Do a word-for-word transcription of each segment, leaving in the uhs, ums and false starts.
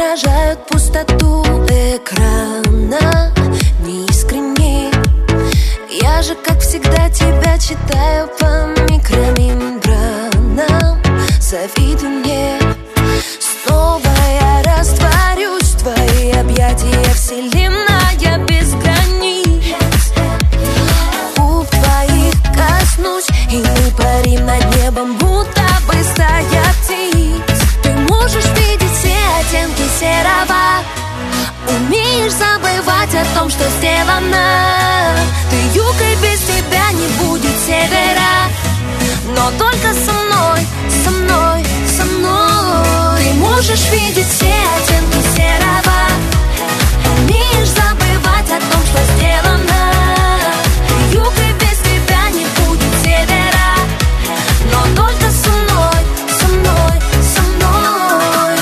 отражают пустоту экрана неискренне. Я же, как всегда, тебя читаю по микромембранам. Завидуй мне. Снова я растворюсь в твои объятия, вселенная без границ. Губ твоих коснусь, и мы парим над небом, будто бы стоят птиц. Ты можешь видеть все оттенки серого, умеешь забывать о том, что сделано. Ты юг, и без тебя не будет севера, но только со мной, со мной, со мной. Ты можешь видеть все оттенки серого, умеешь забывать о том, что сделано. Ты юг, и без тебя не будет севера, но только со мной, со мной, со мной.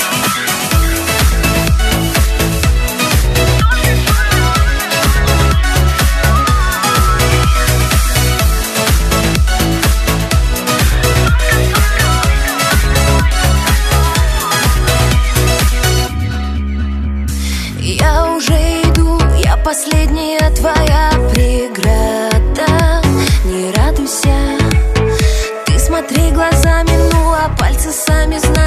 Я уже иду, я последняя твоя преграда. Не радуйся, ты смотри глазами, ну а пальцы сами знают.